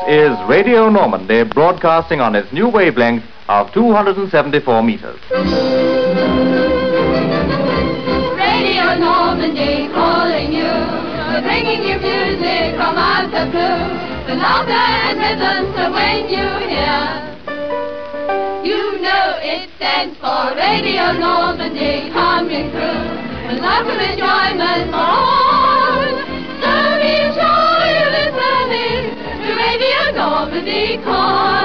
is Radio Normandy, broadcasting on its new wavelength of 274 meters. Radio Normandy calling you, bringing you music from out the blue. The laughter and rhythms of when you hear. You know it stands for Radio Normandy coming through. With love and enjoyment for all. So be sure you're listening to Radio Normandy calling.